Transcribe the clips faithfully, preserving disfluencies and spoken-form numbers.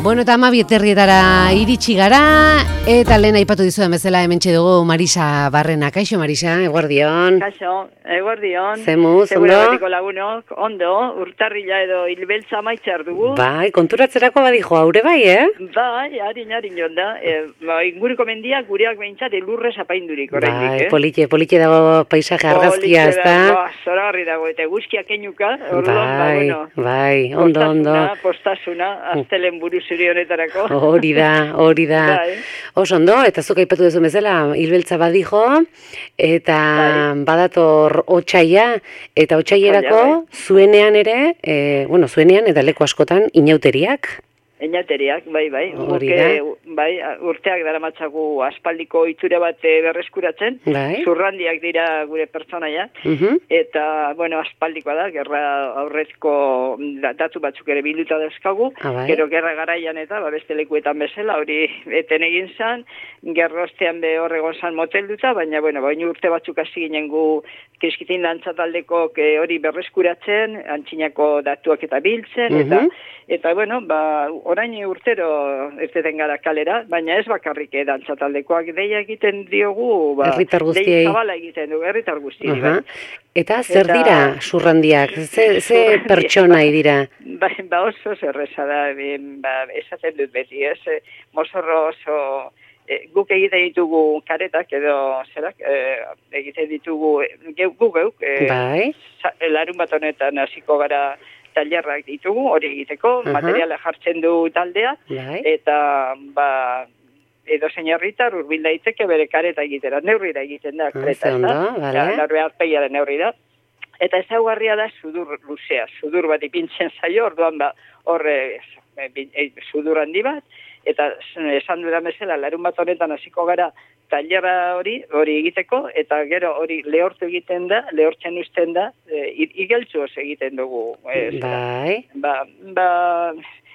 Bueno, eta ama bieterrietara iritsi gara, eta lehen aipatu dizuen bezala hementxe dugu Marisa Barrena. Kaixo, Marisa, eguerdion. Kaixo, eguerdion. Zemuz, ondo? Segura batiko lagunok, ondo, urtarrila edo hilbeltza maitxar dugu. Bai, konturatzerako badijo haure bai, eh? Bai, harin, harin jonda. E, ba, inguruko mendiak gureak behintzat elurrez apaindurik, oraindik, bai, eh? politxe, politxe dago paisaje argazkia, ez da? Ba, zoragarri dago, eta eguzkiak enuka, orduan, Bai, ba, bueno. bai, ondo, ondo. Postasuna, postasuna, aztelen buru zuri honetarako. Hori da, hori da. Bai. Oso ondo, eta zuk aipatu duzu bezala, hilbeltza badijo, eta Bai. badator otsaia, eta otsaierako Otsaila, bai. zuenean ere, e, bueno, zuenean eta leku askotan inauteriak. Einateriak, bai, bai. Hori Guk, da. eh, bai, urteak daramatzagu aspaldiko ohitura bat eh, berreskuratzen. Bai. Zurrandiak dira gure pertsonaiak. Mhm. Eta, bueno, aspaldikoa da, gerra aurrezko da- datu batzuk ere bilduta dauzkagu. Ah, bai. Gero gerra garaian eta, ba, beste lekuetan bezala, hori eten egin zan, gerra ostean be horregon zan motelduta, baina, bueno, baina urte batzuk hasi ginen gu Kriskitin dantzataldeko hori berreskuratzen, antxinako datuak eta biltzen, eta, Mhm. eta, bueno, ba, orain urtero ez deten gara kalera, baina ez bakarrik eh, dantzataldekoak deia egiten diogu, ba, Herritar guztiei. dei zabala egiten du, herritar guztiei, Aha. bai. Eta zer Eta- dira zurrandiak? Ze, ze Zurrandiak, pertsonai dira? Ba, ba oso zerreza da, ben, ba, esaten dut beti, ez, eh, mozorro oso, eh, guk egiten ditugu karetak edo, zerak, eh, egiten ditugu, eh, geu, guk geuk, eh, Bai. sa- larun bat honetan hasiko gara tailerrak ditugu, hori egiteko, Aha. materiala jartzen du taldea, Bai. eta, ba, edo zein herritar hurbil daiteke bere kareta egitera, neurrira egiten da, Ah, kareta, ze ondo, bale. Larbe arpeiaren neurri da. Eta ezaugarria da sudur luzea, sudur bat ipintzen zaio, orduan ba, horre sudur handi bat, eta esan dudan bezala, larun bat honetan hasiko gara tailera hori, hori egiteko, eta gero hori lehortu egiten da, lehortzen uzten da, e, igeltzu oso egiten dugu. E, zera. Bai. Ba, ba,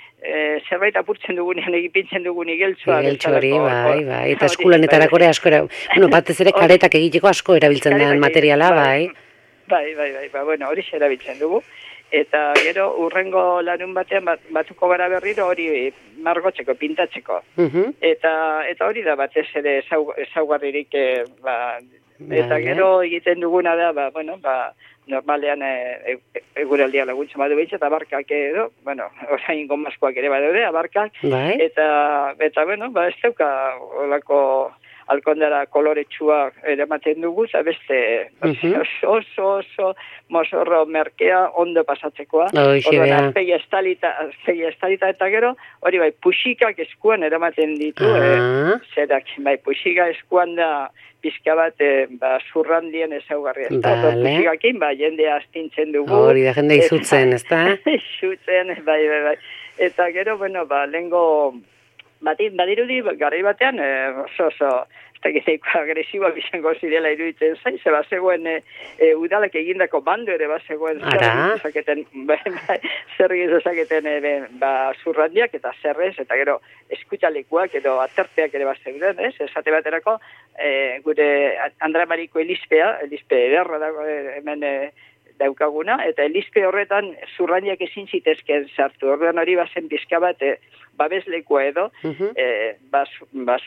e, zerbait apurtzen dugunean egipintzen dugun igeltzua. Igeltsu hori, bezalako, bai, hor- bai. Eta hori, eskulanetarako ere bai, asko era, bueno, batez ere Hori. karetak egiteko asko erabiltzen den Karetak materiala, egiten, bai. Bai, bai, bai, ba, bueno, hori erabiltzen dugu. Eta gero, urrengo larun batean bat, batuko gara berriro hori margotzeko, pintatzeko. Mhm. Eta eta hori da batez ere ezau- ezaugarririk, eh, ba, eta Vale. gero egiten duguna da, ba, bueno, ba, normalean e, e, eguraldia laguntzen badu behitz, eta barkak edo, bueno, orain gomazkoak ere badaude, abarkak, Bai. eta, eta bueno, ba, ez dauka olako alkondara koloretsua eramaten dugu, eta beste Mhm. oso, oso, oso mozorro merkea ondo pasatzekoa. Hoxe, Orduan, bea. azpegi estalita, azpegi estalita eta gero, hori bai, puxikak eskuan eramaten ditu, eh, Ah, zerak, bai, puxika eskuan da pizka bat, eh, ba, zurrandien ezaugarria. Ez da, Vale. puxikakin, ba, jendea astintzen dugu. hori da jende izutzen, ez da? Izutzen, bai, bai, bai. Eta gero, bueno, ba, lengo, batin, badirudi, garai batean, eh, oso, oso, ez da gizeko agresiboak izango zirela iruditzen zain, ze bazegoen e, e, udalak egindako bando ere bazegoen Ara. zerrez bai, bai, zerrez ezaketen e, be, ba, zurrandiak eta zerrez, eta gero eskutalekuak edo aterpeak ere bazegoen, ez? Esate baterako, e, gure Andra Mariko Elizpea, Elizpe ederra dago e, hemen e, daukaguna, eta Elizpe horretan zurrandiak ezin zitezken sartu. Orduan hori bazen pizka bat, e, babeslekua edo, Mhm. e, bas, bas,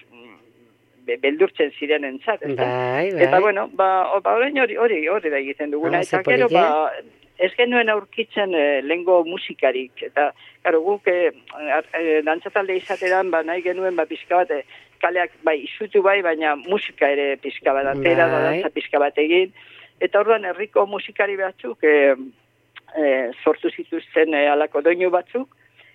be- beldurtzen ziren entzat, Bai, bai. Eta bueno, ba, o- ba orain hori hori hori da egiten duguna, Ah, ze eta gero, polita. ba, ez genuen aurkitzen e, lengo musikarik, eta, karo, guk e, e, dantzatalde izateran, ba, nahi genuen, ba, pizka bat, e, kaleak, bai, izutu bai, baina musika ere pizka bat, atera, da, Bai. dantza pizka bat egin, eta orduan herriko musikari batzuk, e, e, sortu zituzten e, alako doinu batzuk,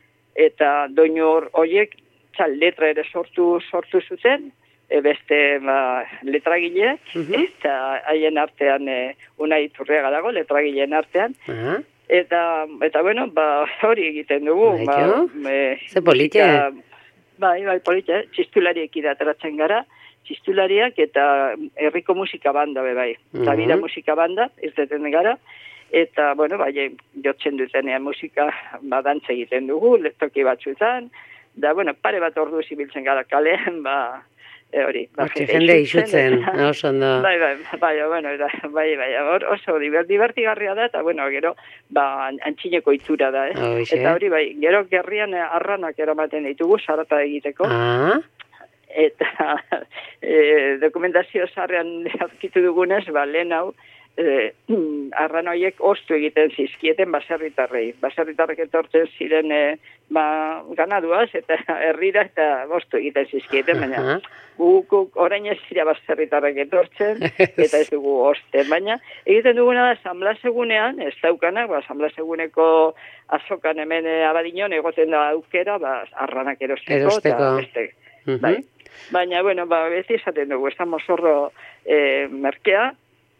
eta doinu hor- horiek, txal, letra ere sortu, sortu zuten, e, beste ba, letragileak, Mhm. eta haien artean e, Unai Iturriaga dago, letragileen artean, Ah, eta, eta bueno, ba, hori egiten dugu. Bai, ba, jo. e, Ze polite. musika- Bai, bai, polite, txistulariek ateratzen gara, txistulariak eta herriko musika banda, be bai. Eta Mhm. bira musika banda, ez deten gara, eta, bueno, bai, jotzen dutenean musika badantza egiten dugu, toki batzuetan, da, bueno, pare bat ordu zibiltzen gara kalean, ba, e hori, ba, Hortxe, jende isutzen, oso ondo. Bai, bai, bai, bueno, da, bai, bai, or, oso divertigarria da, eta, bueno, gero, ba, antxineko itura da, eh? Oixe. Eta hori, bai, gero gerrian arranak eramaten ditugu, sarata egiteko. Ah. Eta e, dokumentazio zarrean aurkitu dugunez, ba, lehen hau, e, arran horiek ostu egiten zizkieten baserritarrei. Baserritarrek etortzen ziren e, ba, ganaduaz eta herrira eta ostu egiten zizkieten, baina guk orain ez zira baserritarrek etortzen eta ez dugu osten. Baina egiten duguna da, sanblasegunean, ez daukanak, ba, sanblaseguneko azokan hemen Abadiñon egoten da aukera, ba, arranak erosteko. Erosteko. Eta beste, bai. Baina, bueno, ba, beti esaten dugu, estamos zorro eh, merkea,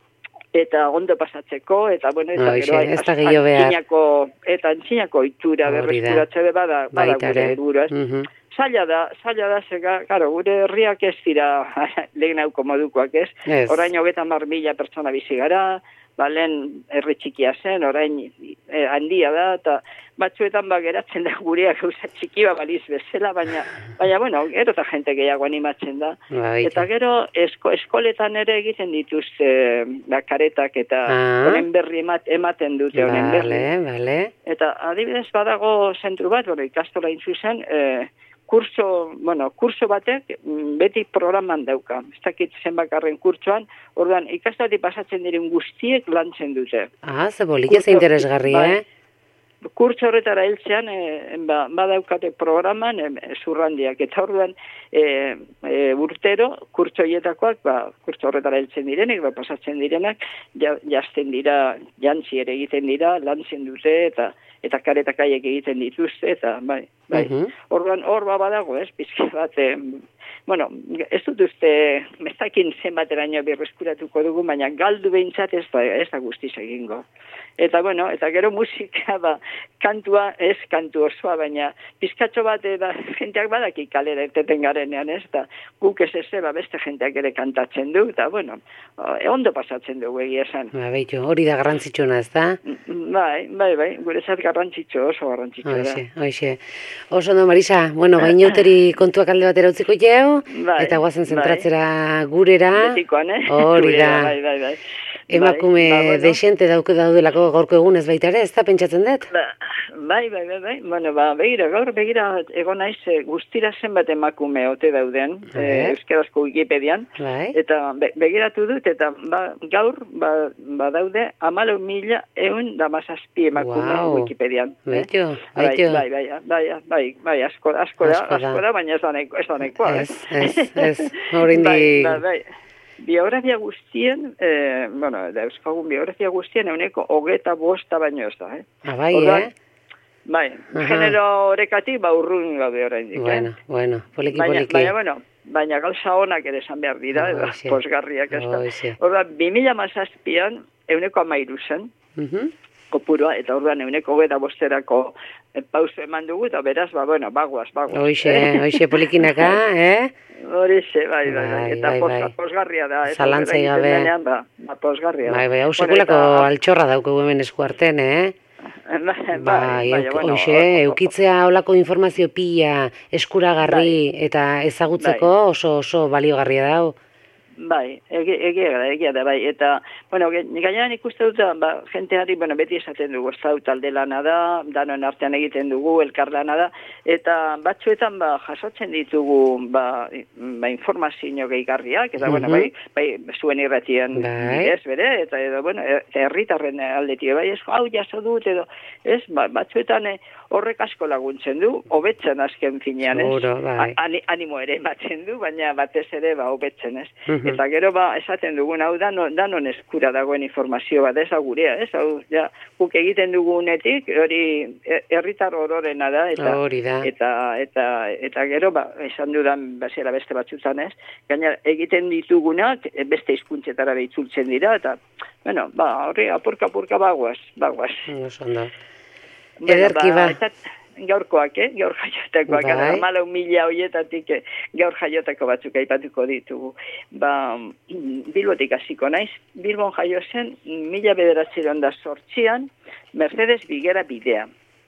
eta ondo pasatzeko, eta, bueno, eta Oixe, gero, ez da gehiago behar. antzinako, eta antzinako itura berreskuratze be bada, bada gure helburua, ez? Uh-huh. Zaila da, zaila da, zega, karo, gure herriak ez dira lehen hauko modukoak, ez? Ez. Orain hogeita hamar mila pertsona bizi gara, ba, lehen herri txikia zen, orain eh, handia da, eta batzuetan ba geratzen da gureak gauza txiki ba baliz bezala, baina, baina bueno, gero eta jente gehiago animatzen da. Baita. Eta gero esko, eskoletan ere egiten dituzte ba, karetak eta ah. honen berri emat, ematen dute honen berri. Vale, vale. Eta adibidez badago zentru bat, bueno, ikastola intzuzen, eh, kurso, bueno, kurso batek beti programan dauka. Ez dakit zenbakarren kurtsoan, orduan ikastolatik pasatzen diren guztiek lantzen dute. Ah, ze bolik ez interesgarri, bai, eh? Kurtso horretara heltzean, e, ba, badaukate programan e, zurrandiak, eta orduan e, e, urtero kurtso hietakoak, ba, kurtso horretara heltzen direnek, ba, pasatzen direnak, ja, jazten dira, jantzi ere egiten dira, lantzen dute, eta eta karetakaiek egiten dituzte, eta bai, bai. Uh-huh. Orduan hor ba badago, ez, pizke bat, e, bueno, ez dut uste, mestakin zenbateraino birreskuratuko dugu, baina galdu behintzat ez da, ez da guztiz egingo. Eta, bueno, eta gero musika, ba, kantua, ez kantu osoa, baina pizkatxo bat, da, jenteak badaki kalera eteten garenean, ez, eta guk ez ez, ba, beste jenteak ere kantatzen du, eta, bueno, ondo pasatzen dugu egia esan. Ba, beitu, hori da garrantzitsuna, ez da? Bai, bai, bai, guretzat garrantzitsu, oso garrantzitsu da. Oixe, oixe. Oso no, Marisa, bueno, bainoteri kontuak alde batera utziko jau, bai, eta guazen zentratzera bai. Gurera. Betikoan, eh? Hori da. Bai, bai, bai. Emakume bai, ba, bueno. Dexente dauke daudelako gaurko egunez baita ere, ez da pentsatzen dut? Ba, bai, bai, bai, bai, bueno, ba, begira, gaur begira egon naiz guztira zenbat emakume ote dauden, e, euskarazko Wikipedian, bai. Eta be, begiratu dut, eta ba, gaur ba, ba daude amalau mila eun damazazpi emakume wow. Wikipedian. Baitu, eh? baitu. Bai, bai, bai, bai, bai, bai, asko, asko, da, asko da, baina ez da nekoa. Ez, ez, ez, horrein di... Bai, bai, biografia guztien, eh, bueno, da euskagun biografia guztien euneko hogeta bosta baino ez da, eh? Ah, bai, Ordan, eh? Bai, aha. Genero horrekatik ba urrun gaude oraindik, bueno, eh? Bueno, poliki, baina, poliki. Baina, bueno, baina gauza honak ere esan behar dira, oh, edo, posgarriak ez da. Oh, ordan, bi mila mazazpian euneko amairu zen, uh-huh. kopurua, eta orduan euneko hogeta bosterako pauso eman dugu, eta beraz, ba, bueno, baguaz, baguaz. Oixe, oixe, polikinaka, eh? Horixe, bai, bai, bai, eta bai, bai. posgarria da. Zalantzai gabe. Denean, ba, ba, posgarria da. Bai, bai, hau sekulako bueno, eta... altxorra daukagu hemen eskuarten, eh? Bai, bai, bai, bueno, oixe, eukitzea holako informazio pila, eskuragarri bai. Eta ezagutzeko bai. oso oso baliogarria dau. Bai, egia da, egia da, bai, eta, bueno, gainean ikuste dut, ba, jenteari, bueno, beti esaten dugu, ez da, talde lana da, danon artean egiten dugu, elkar lana da, eta batzuetan, ba, jasotzen ditugu, ba, ba informazio gehigarriak, eta, mm-hmm. bueno, bai, bai, zuen irratien bidez, bere, eta, edo, bueno, herritarren aldetik, bai, ez, hau jaso dut, edo, ez, ba, batzuetan horrek asko laguntzen du, hobetzen azken finean, ez, Uro, bai. animo ere ematen du, baina batez ere, ba, hobetzen, ez, mm-hmm. Eta gero ba, esaten dugun, hau danon, danon eskura dagoen informazio bat, ez gurea, ez, hau, ja, guk egiten dugunetik, hori herritar ororena da, eta, da. eta, eta, eta gero, ba, esan dudan, bazera beste batzutan, ez, gaina egiten ditugunak, beste hizkuntzetara behitzultzen dira, eta, bueno, ba, hori, apurka-apurka bagoaz, bagoaz. Oso ondo. Bueno, Ederki ba. Eta, gaurkoak, eh? Gaur jaiotakoak, bai. Amalau mila horietatik eh? gaur jaiotako batzuk aipatuko ditugu. Ba, Bilbotik hasiko naiz, Bilbon jaio zen, mila bederatziehun eta zortzian, Mercedes Bigera bidea.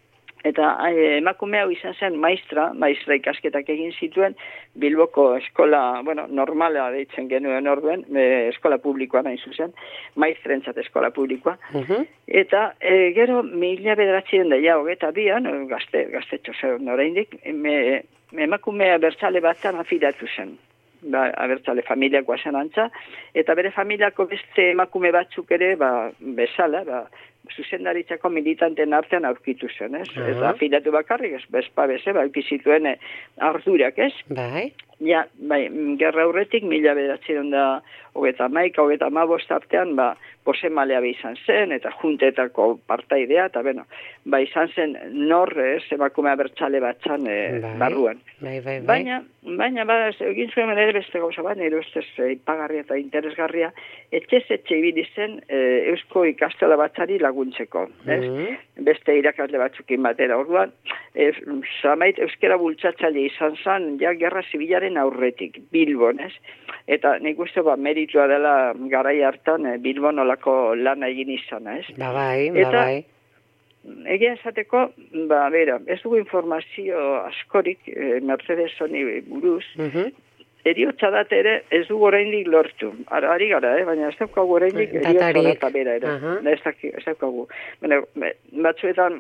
Eta eh, emakume hau izan zen maistra, maistra ikasketak egin zituen, Bilboko eskola, bueno, normala deitzen genuen orduen, e, eskola publikoa nahi zuzen, maistrentzat eskola publikoa. Uh-huh. Eta e, gero mila bederatzen daia hogeta bian, gazte, gaztetxo zer oraindik, me, me emakumea bertzale batzan afilatu zen. Ba, abertzale familiakoa zen antza, eta bere familiako beste emakume batzuk ere, ba, bezala, ba, zuzendaritzako militanten artean aurkitu zen, ez? Uh-huh. Eta afilatu bakarrik, ez, bezpa beze, ba, zituen eh, ardurak, ez? Bai. Ja, bai, gerra aurretik, mila bederatzen da, hogeta maika, hogeta mabost artean, ba, bosemalea be izan zen, eta juntetako partaidea, eta beno, ba, izan zen nor, ez, emakume abertzale batzan e, bai. barruan. Bai, bai, bai. Baina, baina, ba, egin zuen ere beste gauza bat, nire ustez ipagarria eta interesgarria, etxez etxe ibili zen e, eusko ikastola batzari laguntzeko, ez? Mm-hmm. Beste irakasle batzukin batera, orduan, e, zamait euskera bultzatzaile izan zen, ja, gerra zibilaren aurretik, Bilbon, ez? Eta nik uste, ba, meritua dela garai hartan e, Bilbon olako lana egin izan, ez? Ba, bai, ba, eta, bai. Egia esateko, ba, bera, ez dugu informazio askorik e, Mercedes honi buruz, uh-huh. Eriotza dat ere ez dugu oraindik lortu. Ara, ari gara, eh? Baina ez daukagu oraindik eriotza data bera ere. Uh-huh. Ez, ez daukagu. Bueno, batzuetan,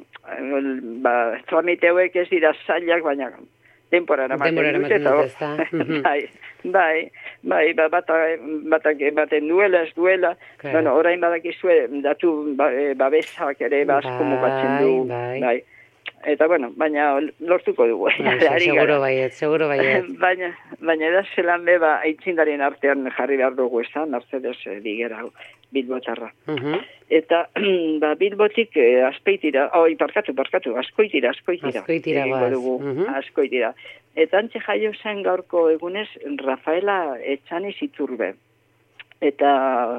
ba, tramite hauek ez dira zailak, baina denbora eramaten dute. Denbora eramaten bai, bai, bai, ba, batak, batak baten duela, ez duela. Claro. Bueno, orain badakizue datu ba, babesak ere bazko mugatzen du. Bai, bai. Eta, bueno, baina lortuko dugu. Bai, seguro baiet, seguro baiet. baina, baina da zelan beba aitzindarien artean jarri behar dugu ez da, Mercedes eh, digera Bilbotarra. Uh-huh. Eta, ba, Bilbotik eh, azpeitira, oi, parkatu, parkatu, askoitira, askoitira. Askoitira baz. Uh-huh. Askoitira. Eta antxe jaio zen gaurko egunez Rafaela Etxaniz Iturbe. Eta,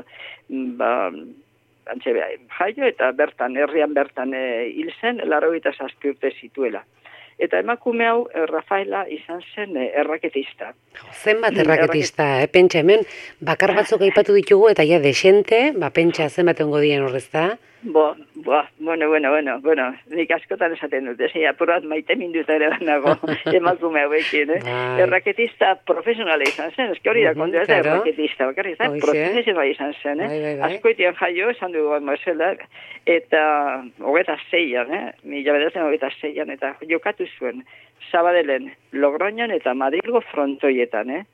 ba, antxe jaio eta bertan, herrian bertan e, hil zen, laurogeita zazpi urte zituela. Eta emakume hau, Rafaela izan zen e, erraketista. Zenbat erraketista, eh? Pentsa hemen, bakar batzuk aipatu ditugu, eta ja desente, ba, pentsa zenbat ongo dien horrezta. Bo, bo, bueno, bueno, bueno, bueno, nik askotan esaten dut, ez, apurat maite minduta ere nago emakume hauekin, eh? Bai. Erraketista profesionala izan zen, eski hori da kontu, ez da erraketista, bakarrik, ez profesionala izan zen, eh? Bai, bai, bai. Askoitian jaio, esan dugu mozela, eta hogeta zeian, eh? Mila bedertzen hogeta zeian, eta jokatu zuen, Sabadellen, Logroñon eta Madrilgo frontoietan, eh?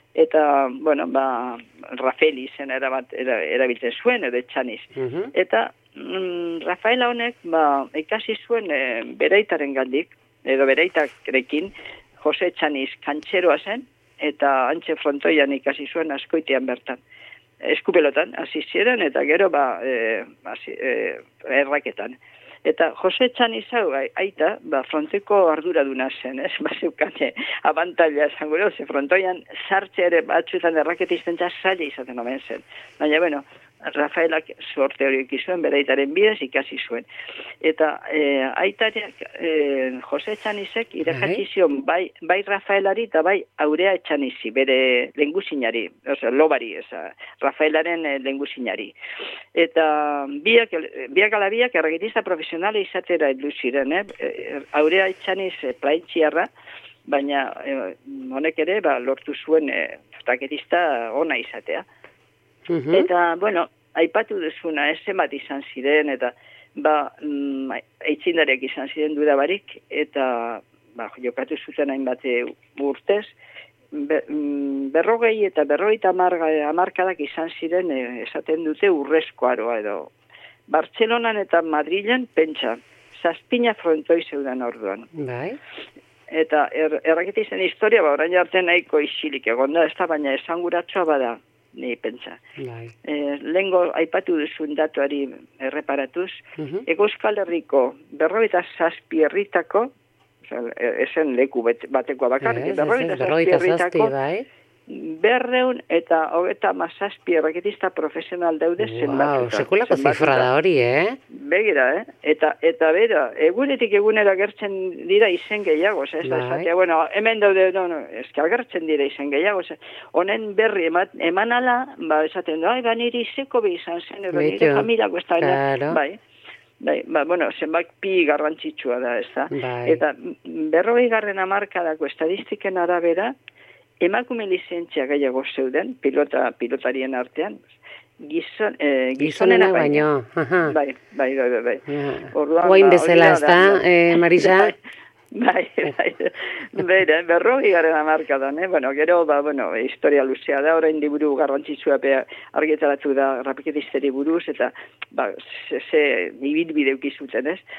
Eta, bueno, ba, Rafael izen erabat, era, erabiltzen zuen, edo Etxaniz. Uh-huh. Eta mm, Rafaela honek, ba, ikasi zuen e, bereitaren gandik, edo bereitarekin, Jose Etxaniz kantxeroa zen, eta antxe frontoian ikasi zuen askoitean bertan. Eskupelotan, hasi ziren, eta gero, ba, e, hasi, e, erraketan. Eta Jose Etxaniz hau, aita, ba, fronteko arduraduna zen, ez? Ba, zeukane, abantaila esan gure, ze frontoian sartze ere batzuetan erraketisten zaila izaten omen zen. Baina, bueno, Rafaelak sorte horiek izuen, bereitaren bidez ikasi zuen. Eta e, aitariak e, Jose Etxanizek irakatsi zion bai, bai Rafaelari eta bai Aurea Etxanizi, bere lenguzinari, oza, lobari, eza, Rafaelaren e, lenguzinari. Eta biak, biak ala biak erraketista profesionala izatera heldu ziren, eh? Aurea Etxaniz e, plaintziarra, baina e, honek ere ba, lortu zuen e, erraketista ona izatea. Uh-huh. Eta, bueno, aipatu duzuna, ez zenbat izan ziren, eta, ba, mm, eitzindariak izan ziren dudabarik, eta, ba, jokatu zuten hainbat urtez, be, mm, berrogei eta berrogeita hamarkadak izan ziren, e, esaten dute urrezko aroa, edo. Bartzelonan eta Madrilen, pentsa, zazpina frontoi zeudan orduan. Bai. Eta, er, erraketizten historia, ba, orain arte nahiko isilik egonda, ez da, baina esanguratsua bada. Ni pentsa. E, Lengo aipatu duzun datuari erreparatuz, uh-huh. Ego Euskal Herriko berrogeita zazpi herritako, esen leku batekoa bakarrik, berrogeita zazpi herritako, berreun eta hogeta mazazpi erraketista profesional daude zenbatuta. Wow, sekulako zifra da hori, eh? Begira, eh? Eta, eta bera, egunetik egunera gertzen dira izen gehiago, ez da, esatea, bueno, hemen daude, no, no, ez que agertzen dira izen gehiago, ez, honen berri eman, eman ala, ba, esaten du, ai, ba, niri izeko be izan zen, edo nire familiako ez da, claro. Bai. Bai, ba, bueno, zenbak pi garrantzitsua da, ez da? Bai. Eta berrogei garren hamarkadako estadistiken arabera, emakume lizentzia gehiago zeuden, pilota, pilotarien artean, gizon, eh, gizonena baino. Bai, bai, bai, bai. bai. Orduan, Guain bezala, ez da, eh, Marisa? Bai, bai, bere, berrogei garen hamarkadan, eh? Bueno, gero, ba, bueno, historia luzea da, orain liburu garrantzitsua argitaratu da rapiketisteri buruz, eta, ba, ze, ze ibilbide ukizuten, ez?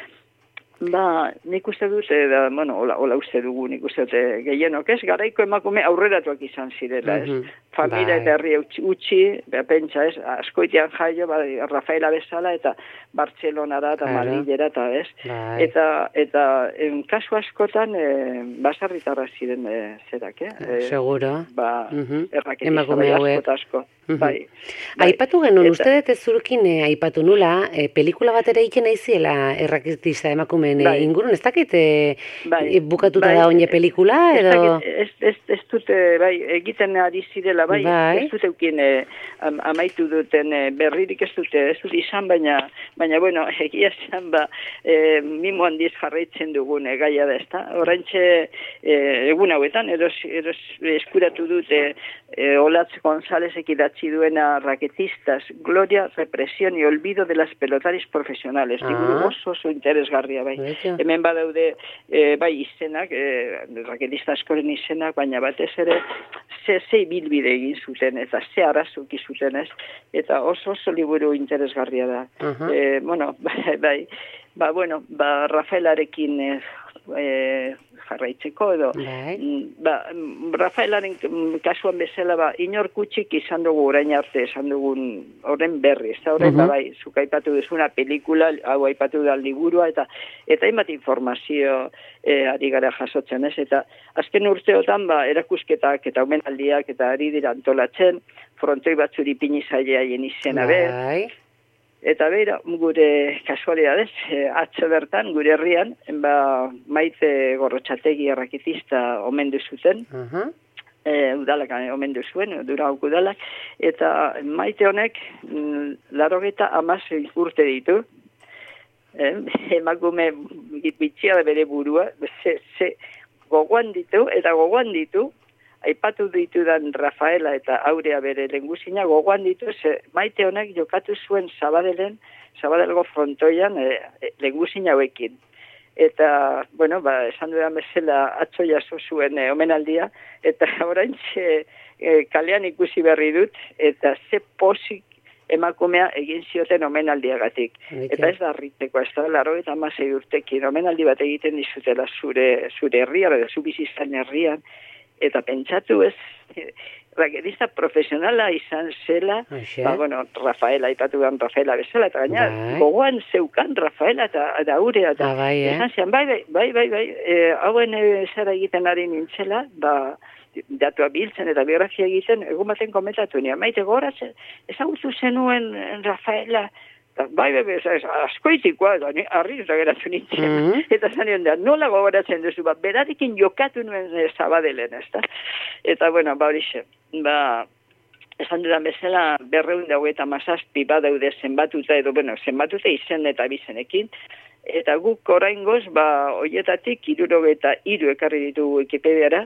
Ba, nik uste dut, da, bueno, hola, hola uste dugu, nik uste dut, gehienok, ez? Garaiko emakume aurreratuak izan zirela, ez? Mm -hmm. Familia eta herri utxi, beha pentsa, ez? Askoitean jaio, ba, Rafaela bezala, eta Bartzelonara, eta claro. Madrilera, eta, ez? Bai. Eta, eta, en kasu askotan, e, basarritarra ziren e, zerak, eh? Seguro. Ba, mm -hmm. erraketizta, bai, asko asko. Mm -hmm. bai, bai. Aipatu genuen, eta, uste dut ez zurkin eh, aipatu nula, eh, pelikula bat ere iken aiziela erraketista emakumeen bai. ingurun, ez dakit eh, bai. bukatuta bai. da oine pelikula, edo? Ez, ez, ez dute, bai, egiten ari zirela, bai, bai. ez dute eukin eh, am, amaitu duten eh, berririk ez dute, ez dute izan, baina, baina, bueno, egia zen, ba, eh, mimo handiz jarraitzen dugun eh, gaia da, ez da? Horrentxe, eh, egun hauetan, eros, eros eskuratu dute eh, Olatz González ekidatzi duena raquetistas, gloria, represión y olvido de las pelotaris profesionales. Ah. Oso oso interesgarria, bai. Beto. Hemen badaude, e, bai, izenak, e, raquetista askoren izenak, baina batez ere, ze, ze bilbide egin zuten, eta ze arazuki zuten, ez? Eta oso oso liburu interesgarria da. Uh -huh. e, bueno, bai, bai, ba, bueno, ba, Rafaelarekin e, e, jarraitzeko edo bai. ba, Rafaelaren kasuan bezala ba, inor kutsik izan dugu orain arte esan dugun horren berri, ez da horren uh -huh. bai, zuk aipatu duzuna pelikula, hau aipatu da liburua eta eta hainbat informazio e, ari gara jasotzen, ez? Eta azken urteotan ba, erakusketak eta omenaldiak eta ari dira antolatzen, frontoi batzuri pini zaileaien izena bai. Ber, eta bera, gure kasualidadez, atzo bertan, gure herrian, ba, Maite Gorrotxategi erraketista omendu zuten, uh -huh. e, udalak omendu zuen, Durauk udalak, eta Maite honek, larogeta amasei urte ditu, e, emakume bitxia da bere burua, ze, ze gogoan ditu, eta gogoan ditu, aipatu ditudan Rafaela eta Aurea bere lengusina gogoan ditu, ze Maite honek jokatu zuen Sabadellen, Sabadelgo frontoian e, e, lengusina hauekin. Eta, bueno, ba, esan dudan bezala atzo jaso zuen e, omenaldia, eta oraintxe e, kalean ikusi berri dut, eta ze posik emakumea egin zioten omenaldiagatik. Eke. Eta ez da harriteko, ez da, laro eta amasei urtekin, omenaldi bat egiten dizutela zure, zure herrian, edo zu bizizan herrian, eta pentsatu ez, raquetista profesionala izan zela, ba, bueno, Rafaela, aipatu dan Rafaela bezala, eta gaina, bai. gogoan zeukan Rafaela eta, eta Aurea, eta ah, bai, eh? esan zian, bai, bai, bai, bai, bai, e, hauen e, zara egiten ari nintzela, ba, datua biltzen eta biografia egiten, egun baten komentatu nio, Maite gogoratzen, ezagutu zenuen Rafaela, bai, bai, bai, askoitikoa, eta harri geratu nintzen. Mm -hmm. Eta zanion da, nola gogoratzen duzu, ba, berarekin jokatu nuen e, Zabadelen, ez da? Eta, bueno, ba, horixe, ba, esan dudan bezala, berreun dago eta mazazpi badaude zenbatuta, edo, bueno, zenbatuta izen eta bizenekin, eta guk oraingoz, ba, hoietatik, iruroge eta iru ekarri ditugu Wikipediara,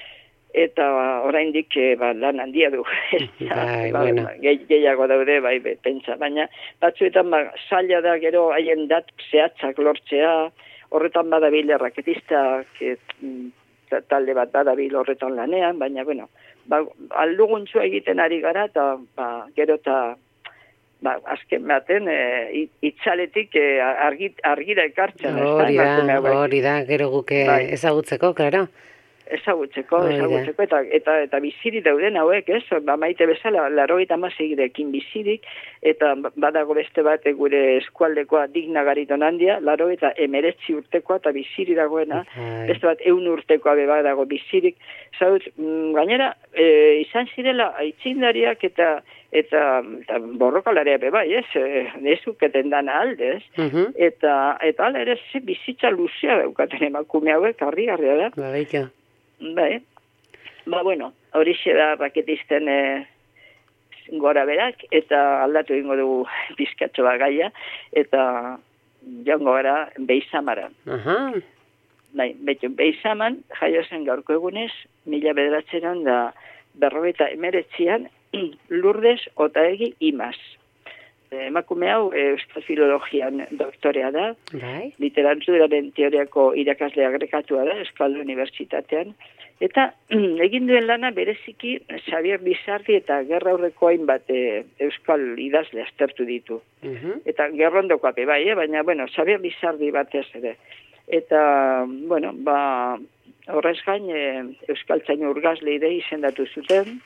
eta oraindik ba, lan handia du. Bai, ba, bueno. Gehiago daude, bai, be, pentsa. Baina, batzuetan, ba, zaila da gero haien dat zehatzak lortzea, horretan badabil erraketistak, talde bat badabil horretan lanean, baina, bueno, ba, alduguntzua egiten ari gara, eta ba, gero eta ba, azken baten, e, itzaletik e, argit, argira ekartzen. Hori da, hori da, gero guke bai. ezagutzeko, klaro. Ezagutzeko, ezagutzeko, eta, eta, eta bizirik dauden hauek, ez? Ba, Maite bezala, laro eta amasegirekin bizirik, eta badago beste bat gure eskualdekoa digna gariton handia, laro eta emeretzi urtekoa, eta biziri dagoena, okay. Beste bat eun urtekoa beba dago bizirik. Zaut, gainera, e, izan zirela, aitzindariak eta eta, eta borrokalarea bebai, ez? Ez uketen dana alde, ez? Uh -huh. Eta, eta ala ere ze bizitza luzea daukaten emakume hauek, harri-harria da. Ba, baita. Bai, ba, bueno, horixe da raketisten e, gora berak, eta aldatu egingo dugu bizkatxo gaia, eta joango gara Beizamaran. Aha. Bai, betu, Beizaman, jaio zen gaurko egunez, mila bederatzeran da berrogeita emeretzian, Lourdes Otaegi Imaz. Emakume hau euskal filologian doktorea da, bai. Literaturaren teoriako irakaslea grekatua da, Euskal Unibertsitatean, eta egin duen lana bereziki Xabier Lizardi eta gerra aurreko hainbat e, euskal idazle aztertu ditu. Uh-huh. Eta gerrondokoa be bai, eh? Baina, bueno, Xabier Lizardi batez ere. Eta, bueno, ba, horrez gain, e, euskaltzaino urgazle ide izendatu zuten,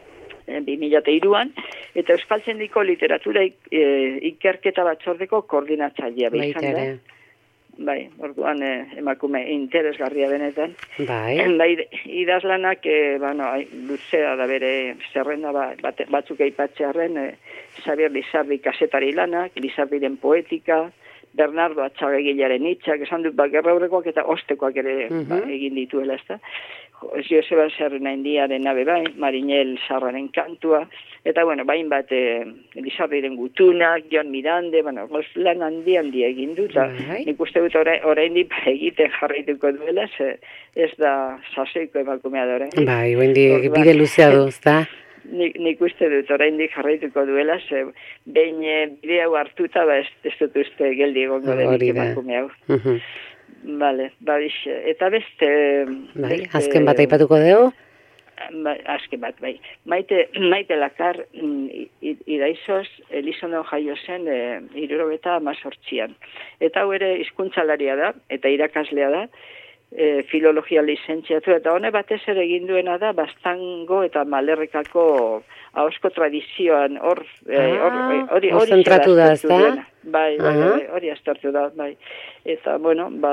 bi mila hiruan, eta euskaltzaindiko literatura ik, e, ikerketa batzordeko koordinatzailea izan da. Bai, orduan e, emakume interesgarria benetan. Bai. Bai, idazlanak, e, bueno, luzea da bere zerrenda ba, bat, batzuk aipatzearren, e, Xabier Lizardi kasetari lanak, Lizardiren poetika, Bernardo Atxagegilaren hitzak, esan dut, ba, gerra aurrekoak eta ostekoak ere uh-huh. ba, egin dituela, ez da. Joseba Serrena Indiaren nabe bai, Marinel Sarraren kantua, eta, bueno, bain bat e, Lizardiren gutunak, Jon Mirande, bueno, lan handi handi egin dut, eta uh-huh. nik uste dut oraindik egiten jarraituko duela, ze, ez da sasoiko emakumea da orain. Bai, oraindik bide luzea du, ez da? Nik, nik uste dut oraindik jarraituko duela, ze behin bide hau hartuta, ba ez, ez dut uste geldi egongo denik emakume hau. Uh-huh. Vale, badiz, eta beste... Bai, beste, azken bat aipatuko dugu? Ba, azken bat, bai. Maite, maite lakar, idaizoz, Elizondo jaio zen, e, irurogeta amazortzian. Eta hau ere hizkuntzalaria da, eta irakaslea da, e, filologia lizentziatu, eta hone batez ere egin duena da, Baztango eta Malerrekako ahozko tradizioan hor hori hori zentratu da, ez da? Bai, bai, bai, hori aztertu da, bai. Eta, bueno, ba,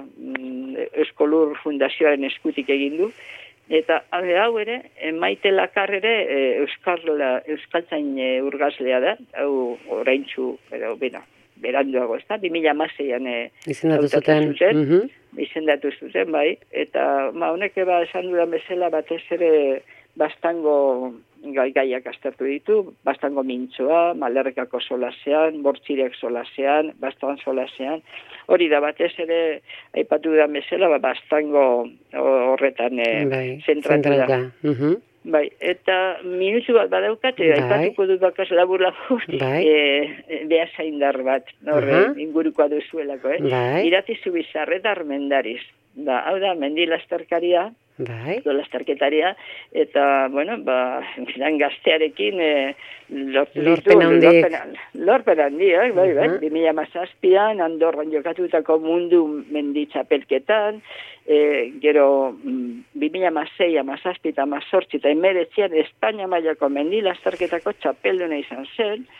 Euskolur Fundazioaren eskutik egin du. Eta hau ere, Maite Lakar ere euskaltzain urgazlea da, hau oraintzu, edo, bera, beranduago, ez da? bi mila hamaseian izendatu zuten. Uh-huh. Izendatu zuten, bai. Eta, ma, honek eba esan dudan bezala batez ere Baztango gai gaiak aztertu ditu, Baztango mintzoa, Malerrekako solasean, Bortzirek solasean, Baztan solasean, hori da batez ere aipatu da bezala, ba, Baztango horretan e, bai, zentratu da. Uh-huh. Bai, eta minutu bat badaukat, bai. Aipatuko dut bakaz labur-labur, bai. e, behazaindar bat, norre, uh-huh. ingurukoa duzuelako, eh? Bai. Iratizu bizarret armendariz. Da, hau da, mendilasterkaria, bai. Lasterketaria, eta, bueno, ba, gaztearekin e, lorpen handi. Lorpen handi, eh? Bai, bai, bi mila hamazazpian, Andorran jokatutako mundu menditxapelketan, e, gero, bi mila hamasei, hamazazpi eta hamazortzi eta emeretzian Espainia mailako mendilasterketako txapelduna izan zen,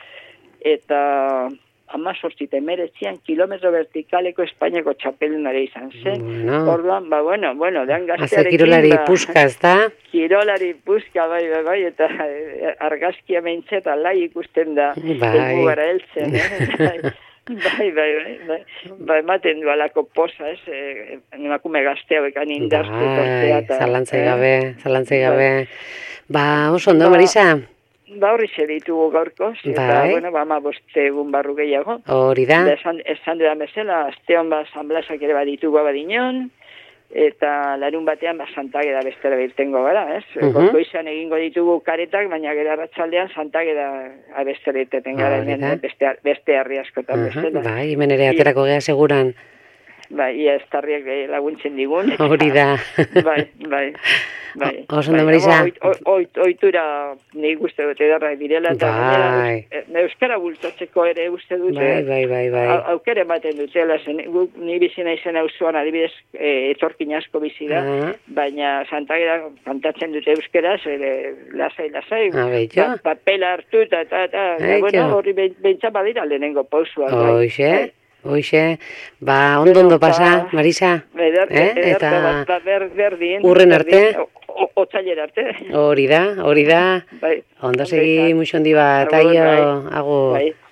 eta hamazortzi eta emeretzian kilometro vertikaleko Espainiako txapeldunare izan zen. Bueno. Orduan, ba, bueno, bueno, dean gaztearekin... Haze kirolari ba, puska, ez da? Kirolari puska, bai, bai, bai, eta argazkia meintzeta lai ikusten da. Bai. Elgu gara heltzen, eh? Bai, bai, bai, bai, bai, ematen du alako posa, ez, eh, emakume gaztea bekan indartu. Bai, zalantzai gabe, zalantzai gabe. Ba, oso ondo, Marisa? Ba, horri ze ditugu gaurkoz, eta, bai. Bueno, ba, ma boste egun barru gehiago. Hori da. Esan, esan dudan bezala, asteon ba, zanblazak ere baditugu abadinon, eta larun batean, ba, Santageda bestera birtengo gara, ez? Uh-huh. Gorko izan egingo ditugu karetak, baina gero arratsaldean Santageda abestera irteten gara, hemen, beste, beste harri askotan uh-huh. bestela. Bai, hemen ere aterako geha seguran. Bai, ia ez tarriak laguntzen digun. Hori da. Bai, bai. Bai, oso ondo, Marisa. Oitura nahi guzti dut edarra direla, eta bai. Euskara bultatzeko ere uste dut. Bai, bai, bai, bai. Aukere ematen dutela, ni bizina izan auzoan adibidez etorkin asko bizi da, uh-huh. baina Santageda kantatzen dute euskaraz, lasai, lasai, ba, papela hartu, eta, eta, eta, bueno, horri behintzat badira lehenengo pausua. Hoxe. Bai. Hoxe, ba, ondo ondo pasa, Marisa, eh? Eta urren arte, otzailera arte. Hori da, hori da, ondo segi, muixo handi bat, aio, agur.